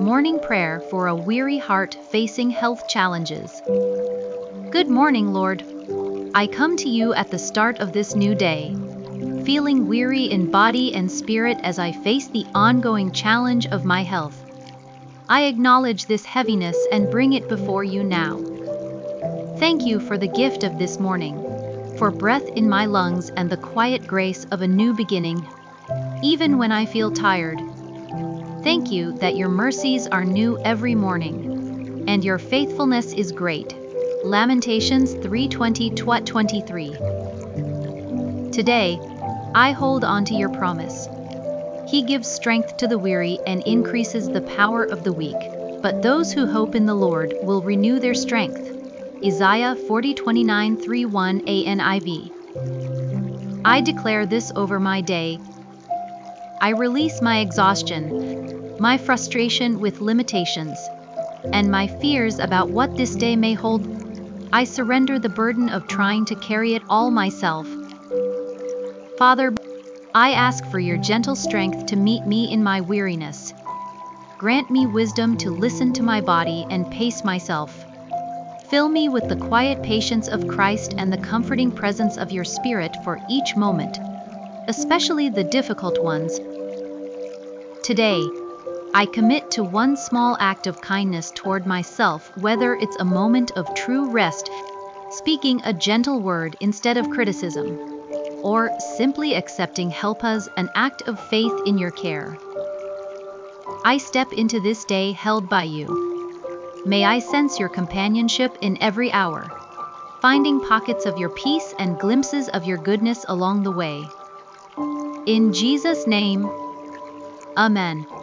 morning prayer for a weary heart facing health challenges. Good morning, Lord. I come to you at the start of this new day, feeling weary in body and spirit as I face the ongoing challenge of my health. I acknowledge this heaviness and bring it before you now. Thank you for the gift of this morning, for breath in my lungs and the quiet grace of a new beginning, even when I feel tired. Thank you that your mercies are new every morning, and your faithfulness is great. Lamentations 3:20-23. Today, I hold on to your promise. He gives strength to the weary and increases the power of the weak, but those who hope in the Lord will renew their strength. Isaiah 40:29-31 ANIV. I declare this over my day. I release my exhaustion, my frustration with limitations, and my fears about what this day may hold. I surrender the burden of trying to carry it all myself. Father, I ask for your gentle strength to meet me in my weariness. Grant me wisdom to listen to my body and pace myself. Fill me with the quiet patience of Christ and the comforting presence of your Spirit for each moment, especially the difficult ones. Today, I commit to one small act of kindness toward myself, whether it's a moment of true rest, speaking a gentle word instead of criticism, or simply accepting help as an act of faith in your care. I step into this day held by you. May I sense your companionship in every hour, finding pockets of your peace and glimpses of your goodness along the way. In Jesus' name, Amen.